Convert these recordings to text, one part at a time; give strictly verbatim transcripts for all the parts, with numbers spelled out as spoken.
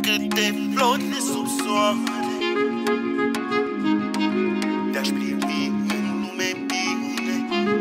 câte flori de sub soare te-aș privi în lume bine.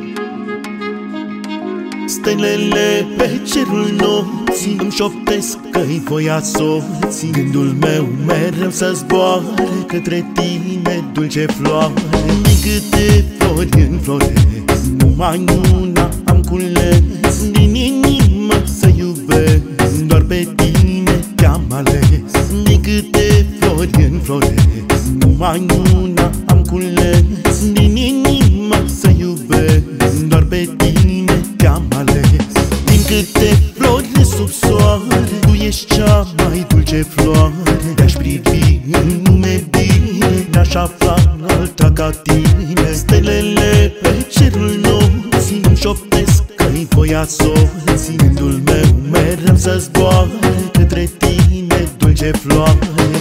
Stelele pe cerul nopții îmi șoptesc că-i voia soții. Gândul meu mereu să zboare către tine, dulce floare. Din câte flori înfloresc, numai una am cules. Din inimă să iubesc, doar pe tine te-am ales. Din câte flori înfloresc, numai una am cules. Din inimă să iubesc, doar pe tine te-am ales. Din câte flori de sub soare, tu ești cea mai dulce floare. Te-aș privi în lume bine, n-aș afla alta ca tine. Stelele pe cerul nopții îmi șoptesc că-i voia soții. Gândul meu mereu să zboare către tine, dulce floare.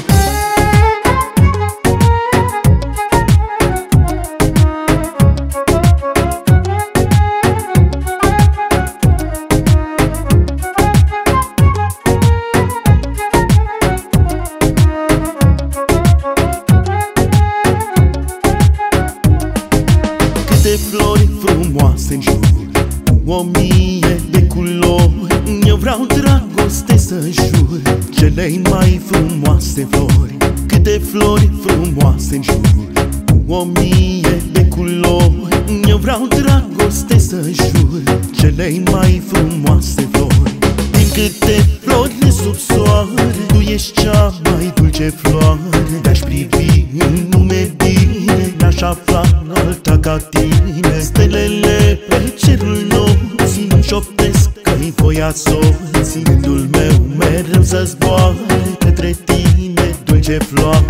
Câte flori frumoase-n jur, cu o mie de culori. Eu vreau dragoste să jur, cele mai frumoase flori. Câte flori frumoase-n jur, cu o mie de culori. Eu vreau dragoste să jur, cele mai frumoase flori. Din câte flori de sub soare, tu ești cea mai dulce floare. Te-aș privi în lume bine, n-aș afla alta ca tine. Stelele pe cerul nopții îmi șoptesc că-i voia soții. Gândul meu mereu să zboare către tine, dulce floare.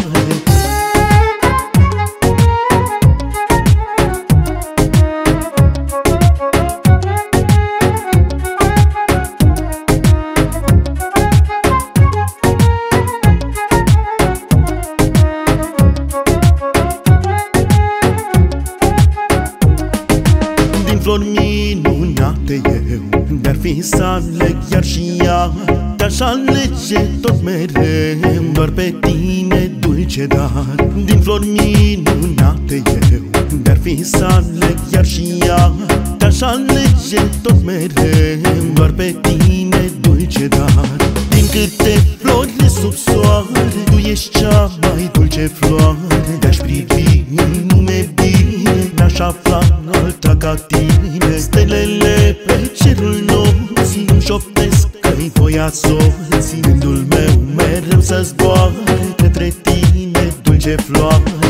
Flori minunate eu de-ar fi să aleg iar și ea, te-aș alege tot mereu, doar pe tine, dulce dar. Din flori minunate eu de-ar fi să aleg iar și ea, te-aș alege tot mereu, doar pe tine, dulce dar. Din câte flori de sub soare, tu ești cea mai dulce floare. Te-aș privi în lume bine, n-aș afla alta ca tine. Stelele pe cerul nopții îmi șoptesc că-i voia soții. Gândul meu mereu să zboare către tine, dulce floare.